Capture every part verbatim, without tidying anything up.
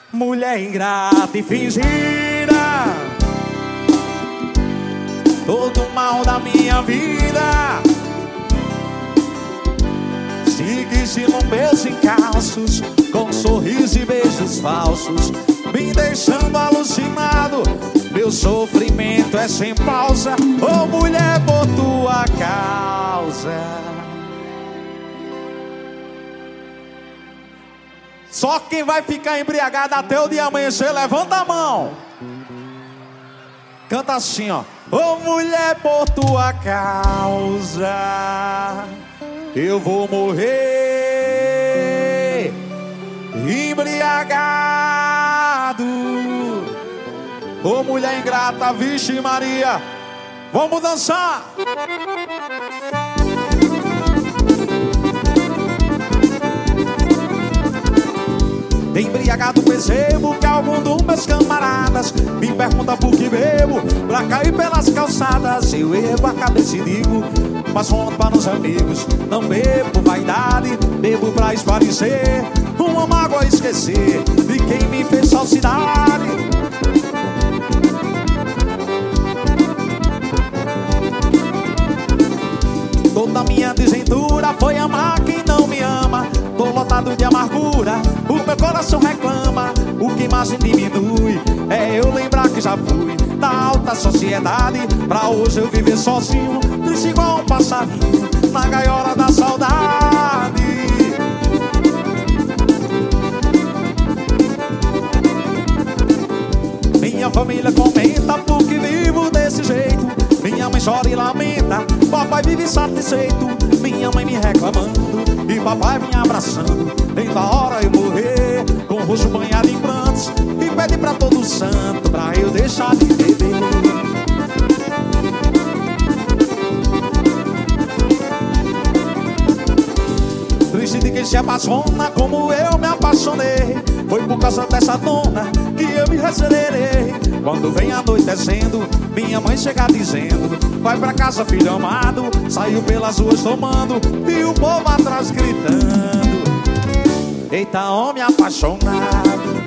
Mulher ingrata e fingida, todo o mal da minha vida. Sigue se num beijo em calços, com sorriso e beijos falsos, me deixando alucinado. Meu sofrimento é sem pausa, ô mulher, por tua causa. Só quem vai ficar embriagado até o dia amanhecer, levanta a mão. Canta assim, ó. Ô mulher, por tua causa eu vou morrer embriagado. Ô mulher ingrata, vixe Maria, vamos dançar. Embriagado percebo que algum dos meus camaradas me pergunta por que bebo, pra cair pelas calçadas. Eu ergo a cabeça e digo, mas conto para os amigos, não bebo vaidade, bebo pra esvarecer uma mágoa, esquecer de quem me fez falsidade. Toda minha desventura foi amar quem não me ama. Tô lotado de amargura, o meu coração reclama. O que mais me diminui é eu lembrar que já fui da alta sociedade, pra hoje eu viver sozinho, triste igual um passarinho na gaiola da saudade. Minha família comenta porque vivo desse jeito. Minha mãe chora e lamenta, papai vive satisfeito. Minha mãe me reclamando e papai me abraçando. Nem da hora eu morrer, com o rosto banhado em prantos, e pede pra todo santo pra eu deixar de beber. Triste de quem se apaixona como eu me apaixonei. Foi por causa dessa dona que eu me reserei. Quando vem anoitecendo, minha mãe chega dizendo, vai pra casa, filho amado. Saiu pelas ruas tomando e o povo atrás gritando, eita homem apaixonado.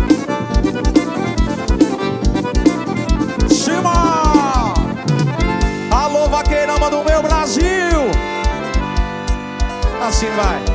Chima! Alô vaqueirama do meu Brasil. Assim vai.